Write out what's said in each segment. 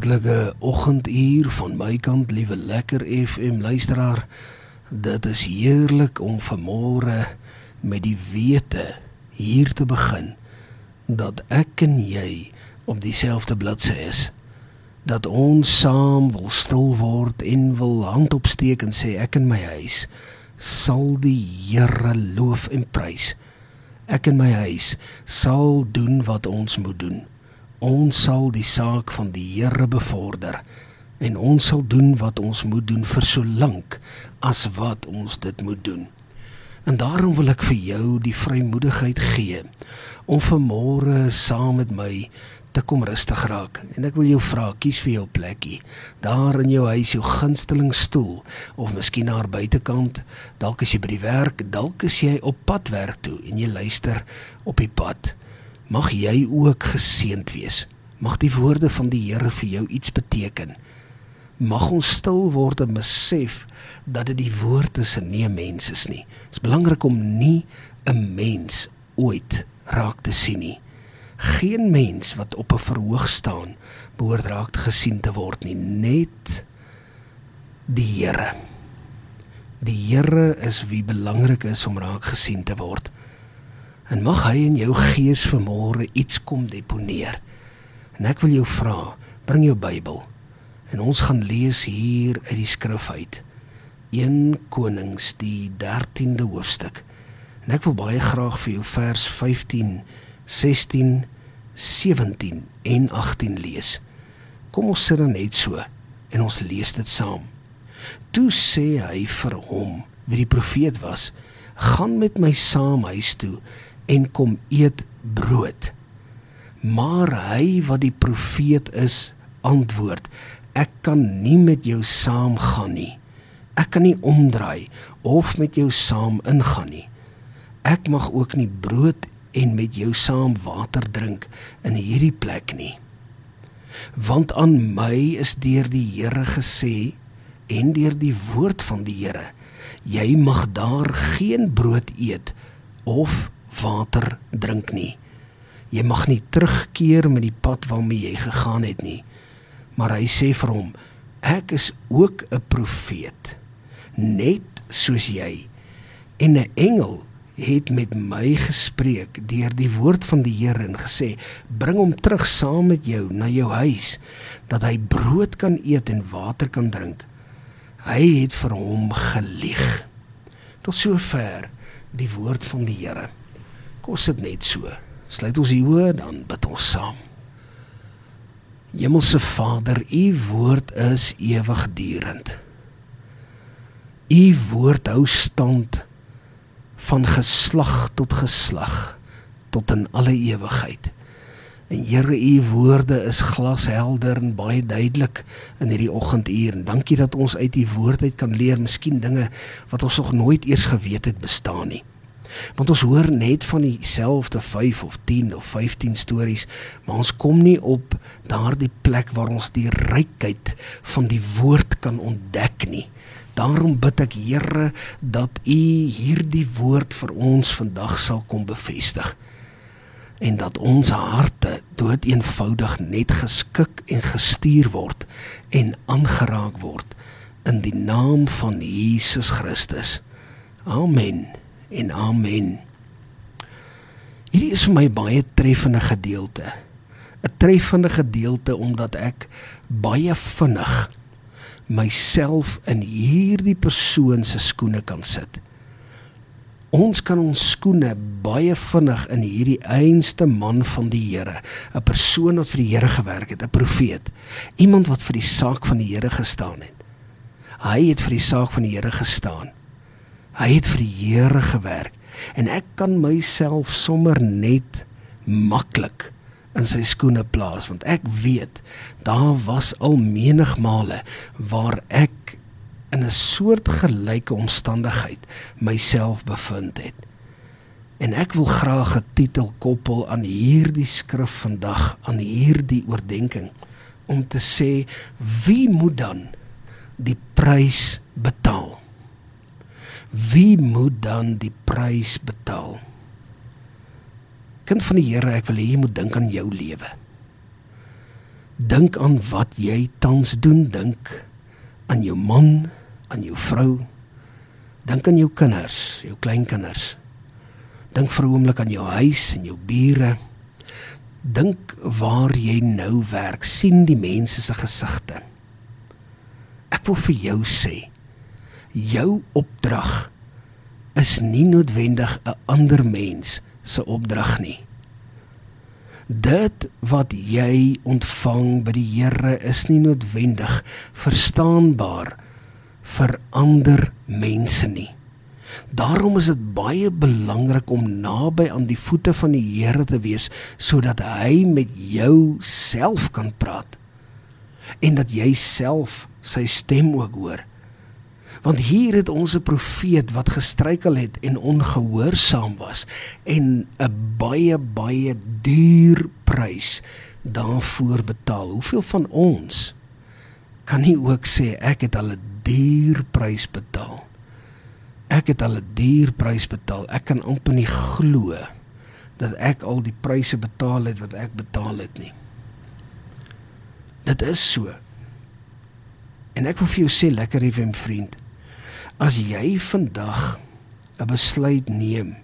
Hartlike oggenduur van my kant, liewe Lekker FM luisteraar. Dit is heerlik om vanmôre met die wete hier te begin, dat ek en jy op dieselfde bladsy is. Dat ons saam wil stil word en wil hand opsteek en sê, ek in my huis sal die Here loof en prys. Ek in my huis sal doen wat ons moet doen. Ons sal die saak van die Here bevorder en ons sal doen wat ons moet doen vir so lank as wat ons dit moet doen. En daarom wil ek vir jou die vrymoedigheid gee om vanmôre saam met my te kom rustig raak. En ek wil jou vra, kies vir jou plekkie, daar in jou huis, jou gunsteling stoel, of miskien daar buitekant, dalk is jy by die werk, dalk is jy op pad werk toe en jy luister op die pad. Mag jy ook geseënd wees. Mag die woorde van die Here vir jou iets beteken. Mag ons stil word en besef dat dit die woord is en nie 'n mens is nie. Het is belangrik om nie 'n mens ooit raak te sien nie. Geen mens wat op 'n verhoog staan behoort raak gesien te word nie. Net die Here. Die Here is wie belangrik is om raak gesien te word. En mag hy in jou gees vanmôre iets kom deponeer. En ek wil jou vra, bring jou Bybel. En ons gaan lees hier uit die skrif uit. 1 Konings, die 13de hoofstuk. En ek wil baie graag vir jou vers 15, 16, 17 en 18 lees. Kom ons sit dan net so en ons lees dit saam. Toe sê hy vir hom, wie die profeet was, gaan met my saam huis toe en kom eet brood. Maar hy wat die profeet is, antwoord, ek kan nie met jou saam gaan nie. Ek kan nie omdraai of met jou saam ingaan nie. Ek mag ook nie brood en met jou saam water drink in hierdie plek nie. Want aan my is deur die Here gesê en deur die woord van die Here, jy mag daar geen brood eet of water drink nie. Jy mag nie terugkeer met die pad waarmee jy gegaan het nie. Maar hy sê vir hom, ek is ook 'n profeet, net soos jy. En 'n engel het met my gespreek deur die woord van die Here en gesê, bring hom terug saam met jou na jou huis, dat hy brood kan eet en water kan drink. Hy het vir hom gelieg. Tot sover die woord van die Here. Kom sit net so. Sluit ons die oë, dan bid ons saam. Hemelse Vader, u woord is ewigdurend. U woord hou stand van geslag tot geslag, tot in alle ewigheid. En Here, u woorde is glashelder en baie duidelik in hierdie oggenduur. En dankie dat ons uit u woord uit kan leer, miskien dinge wat ons nog nooit eers geweet het bestaan nie. Want ons hoor net van dieselfde 5 of 10 of 15 stories, maar ons kom nie op daardie plek waar ons die rykheid van die woord kan ontdek nie. Daarom bid ek, Here, dat u hierdie woord vir ons vandag sal kom bevestig. En dat ons harte doodeenvoudig net geskik en gestuur word en aangeraak word in die naam van Jesus Christus. Amen en amen. Hierdie is vir my baie treffende gedeelte. 'n Treffende gedeelte omdat ek baie vinnig myself in hierdie persoon se skoene kan sit. Ons kan ons skoene baie vinnig in hierdie einste man van die Here, 'n persoon wat vir die Here gewerk het, 'n profeet, iemand wat vir die saak van die Here gestaan het. Hy het vir die saak van die Here gestaan. Hy het vir die Here gewerk. En ek kan myself sommer net maklik in sy skoene plaas, want ek weet, daar was al menig male waar ek in 'n soort gelyke omstandigheid myself bevind het. En ek wil graag 'n titel koppel aan hierdie skrif vandag, aan hierdie oordeenking, om te sê, wie moet dan die prys betaal? Wie moet dan die prys betaal? Kind van die Here, ek wil hê jy moet dink aan jou lewe. Dink aan wat jy tans doen, dink aan jou man, aan jou vrou, dink aan jou kinders, jou kleinkinders, dink vir 'n oomblik aan jou huis en jou bure, dink waar jy nou werk, sien die mense se gesigte. Ek wil vir jou sê, jou opdrag is nie noodwendig 'n ander mens se opdrag nie. Dit wat jy ontvang by die Here is nie noodwendig verstaanbaar vir ander mense nie. Daarom is dit baie belangrik om naby aan die voete van die Here te wees, sodat hy met jou self kan praat en dat jy self sy stem ook hoor. Want hier het ons 'n profeet wat gestruikel het en ongehoorsaam was en 'n baie duur prys daarvoor betaal. Hoeveel van ons kan nie ook sê ek het al 'n duur prys betaal? Ek het al 'n duur prys betaal. Ek kan amper nie glo dat ek al die pryse betaal het wat ek betaal het nie. Dit is so. En ek wil vir jou sê, lekker FM vriend, as jy vandag 'n besluit neem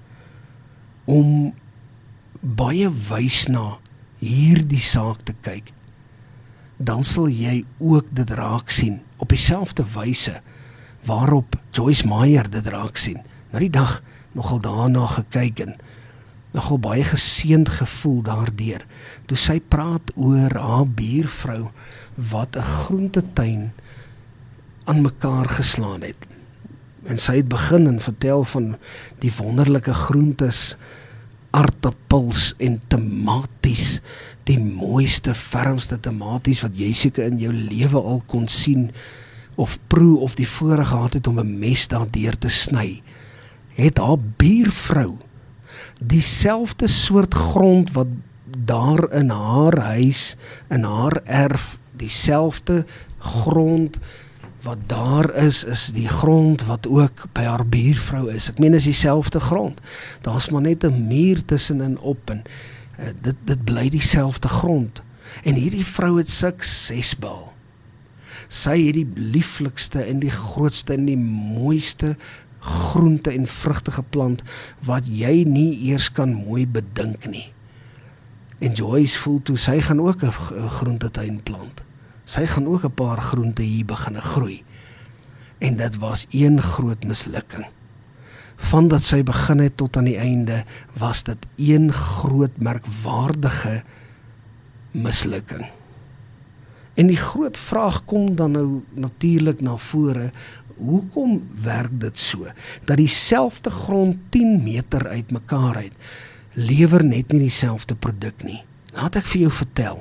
om baie wys na hierdie saak te kyk, dan sal jy ook dit raak sien op dieselfde wyse waarop Joyce Meyer dit raak sien. Nou die dag nogal daarna gekyk en nogal baie geseënd gevoel daardeur, toe sy praat oor haar buurvrou wat 'n groentetuin aan mekaar geslaan het. En sy het begin en vertel van die wonderlike groentes, aartappels en tomaties, die mooiste, fermste tomaties wat jy seker in jou lewe al kon sien, of proe, of die voorreg gehad het om 'n mes daardeur te sny. Het haar buurvrou dieselfde soort grond wat daar in haar huis, in haar erf, dieselfde grond wat daar is die grond wat ook by haar buurvrou is. Ek meen, is dieselfde grond. Daar's maar net 'n muur tussenin op en dit bly dieselfde grond. En hierdie vrou het suksesbal. Sy het die lieflikste en die grootste en die mooiste groente en vrugte geplant wat jy nie eers kan mooi bedink nie. En Joyce voel toe, sy gaan ook 'n groentetuin plant. Sy gaan ook 'n paar groente hier begin groei. En dit was een groot mislukking. Van dat sy begin het tot aan die einde, was dit een groot merkwaardige mislukking. En die groot vraag kom dan nou natuurlik na vore, hoekom werk dit so, dat dieselfde grond 10 meter uit mekaar uit, lewer net nie dieselfde produk nie? Laat ek vir jou vertel.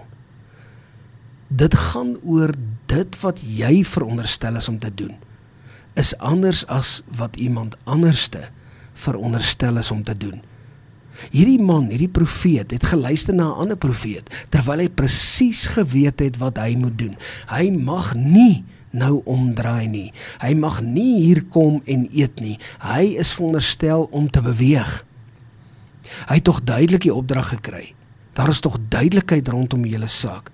Dit gaan oor dit wat jy veronderstel is om te doen, is anders as wat iemand anderste veronderstel is om te doen. Hierdie man, hierdie profeet, het geluister na 'n ander profeet, terwyl hy presies geweet het wat hy moet doen. Hy mag nie nou omdraai nie. Hy mag nie hier kom en eet nie. Hy is veronderstel om te beweeg. Hy het tog duidelik die opdrag gekry. Daar is tog duidelikheid rondom die hele saak.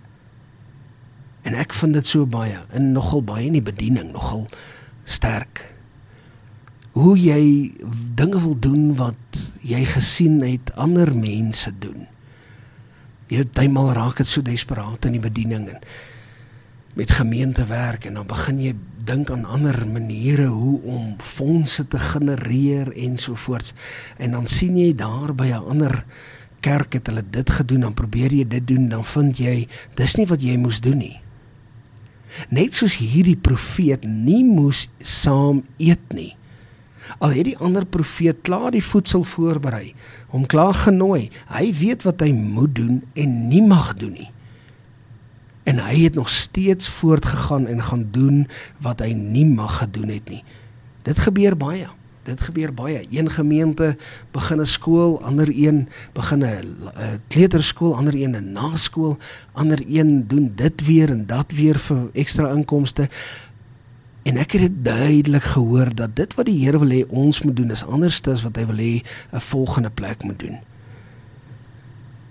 En ek vind dit so baie, en nogal baie in die bediening, nogal sterk. Hoe jy dinge wil doen wat jy gesien het ander mense doen. Jy eendag raak dit so desperaat in die bediening en met gemeentewerk, en dan begin jy dink aan ander maniere hoe om fondse te genereer ensovoorts. En dan sien jy daar by 'n ander kerk het hulle dit gedoen, dan probeer jy dit doen, dan vind jy dis nie wat jy moes doen nie. Net soos hierdie profeet nie moes saam eet nie. Al het die ander profeet klaar die voedsel voorberei, hom klaar genooi, hy weet wat hy moet doen en nie mag doen nie. En hy het nog steeds voortgegaan en gaan doen wat hy nie mag gedoen het nie. Dit gebeur baie. Een gemeente begin 'n skool, ander een begin 'n kleuterskool, ander een 'n naskool, ander een doen dit weer en dat weer vir ekstra inkomste. En ek het dit duidelik gehoor dat dit wat die Here wil hê ons moet doen is anders as wat hy wil hê 'n volgende plek moet doen.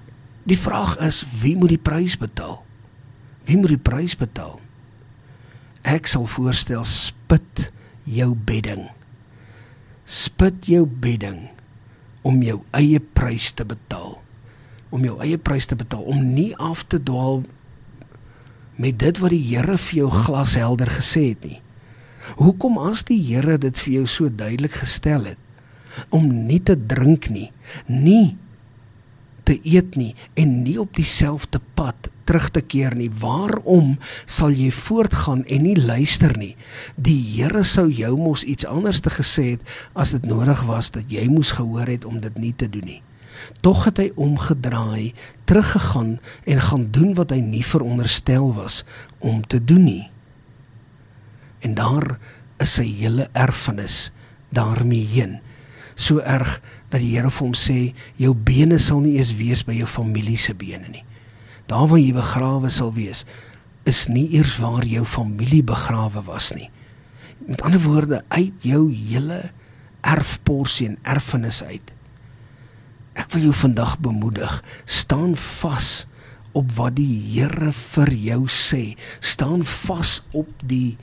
Die vraag is, wie moet die prys betaal? Wie moet die prys betaal? Ek sal voorstel, spit jou bedding. Spit jou bedding om jou eie prys te betaal. Om jou eie prys te betaal, om nie af te dwaal met dit wat die Here vir jou glashelder gesê het nie. Hoekom as die Here dit vir jou so duidelik gestel het, om nie te drink nie, nie te eet nie, en nie op dieselfde pad terug te keer nie, waarom sal jy voortgaan en nie luister nie? Die Here sou jou mos iets anders te gesê het, as dit nodig was, dat jy moes gehoor het om dit nie te doen nie. Tog het hy omgedraai, teruggegaan en gaan doen wat hy nie veronderstel was om te doen nie. En daar is sy hele erfenis daarmee heen. So erg dat die Here vir hom sê, jou bene sal nie eens wees by jou familie se bene nie. Daar waar jy begrawe sal wees, is nie eers waar jou familie begrawe was nie. Met ander woorde, uit jou hele erfporsie en erfenis uit. Ek wil jou vandag bemoedig, staan vas op wat die Here vir jou sê. Staan vas op die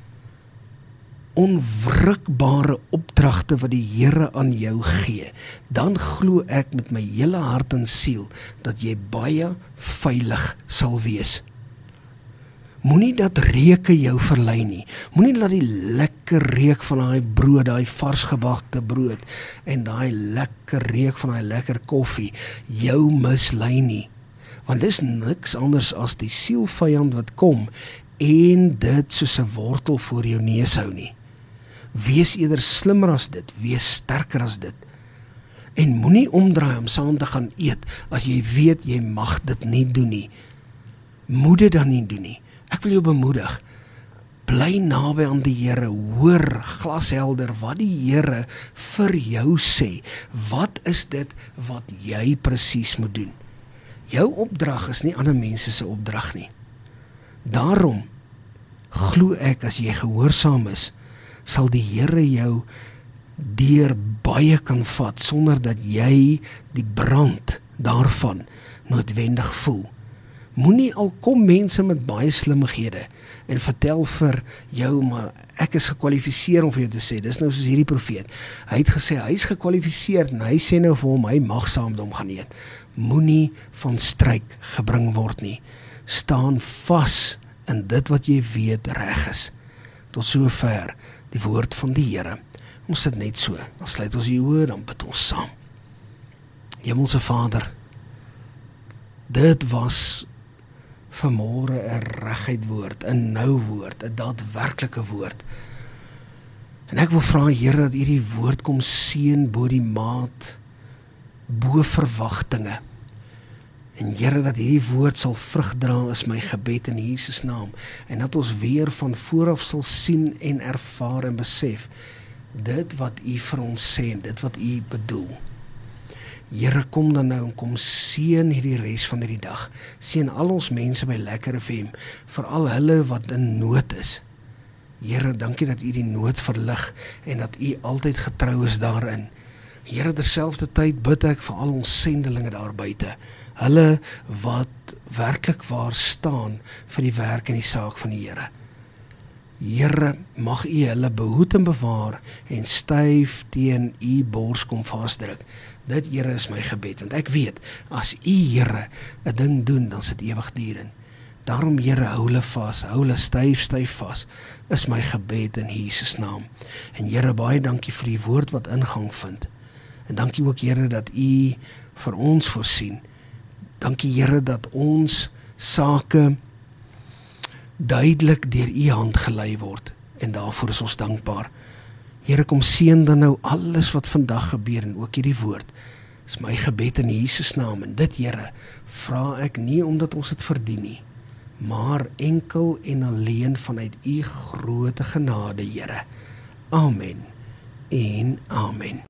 onwrikbare opdragte wat die Here aan jou gee. Dan glo ek met my hele hart en siel dat jy baie veilig sal wees. Moenie dat reuke jou verlei nie. Moenie laat die lekker reuk van daai brood, daai varsgebakte brood en daai lekker reuk van daai lekker koffie jou mislei nie. Want dis niks anders as die sielvyand wat kom en dit soos 'n wortel voor jou neus hou nie. Wees eerder slimmer as dit, wees sterker as dit. En moenie omdraai om saam te gaan eet as jy weet jy mag dit nie doen nie. Moet dit dan nie doen nie. Ek wil jou bemoedig, bly naby aan die Here, hoor glashelder wat die Here vir jou sê. Wat is dit wat jy presies moet doen? Jou opdrag is nie ander mense se opdrag nie. Daarom glo ek as jy gehoorsaam is, sal die Here jou deur baie kan vat, sonder dat jy die brand daarvan noodwendig voel. Moenie al kom mense met baie slimmighede en vertel vir jou, maar ek is gekwalifiseer om vir jou te sê, dis nou soos hierdie profeet. Hy het gesê, hy is gekwalifiseerd en hy sê nou vir hom, hy mag saam met hom gaan eet. Moenie van stryk gebring word nie. Staan vas in dit wat jy weet reg is. Tot sover die woord van die Here. Ons sit net so, dan sluit ons die oë, dan bid ons saam. Hemelse Vader, dit was vanmôre 'n reguit woord, 'n nou woord, 'n daadwerklike woord. En ek wil vra, Here, dat U die woord kom seën bo die maat, bo verwagtinge. En Here, dat hierdie woord sal vrug dra is my gebed in Jesus naam. En dat ons weer van vooraf sal sien en ervaar en besef, dit wat U vir ons sê en dit wat U bedoel. Here, kom dan nou en kom seën hierdie res van hierdie dag. Seën al ons mense by Lekker FM, veral hulle wat in nood is. Here, dankie dat U die nood verlig en dat U altyd getrou is daarin. Here, terselfdertyd bid ek vir al ons sendelinge daar buite. Hulle wat werklik waar staan vir die werk en die saak van die Here. Here, mag U hulle behoed en bewaar en styf teen U bors kom vasdruk. Dit, Here, is my gebed, want ek weet, as U, Here, 'n ding doen, dan sit ewig duur in. Daarom, Here, hou hulle vas, hou hulle styf vas, is my gebed in Jesus naam. En Here, baie dankie vir die woord wat ingang vind. En dankie ook, Here, dat U vir ons voorsien. Dankie, Here, dat ons sake duidelik deur U hand gelei word. En daarvoor is ons dankbaar. Here, kom seën dan nou alles wat vandag gebeur en ook hierdie woord. Is my gebed in Jesus naam. En dit, Here, vra ek nie omdat ons dit verdien nie, maar enkel en alleen vanuit U groote genade, Here. Amen en amen.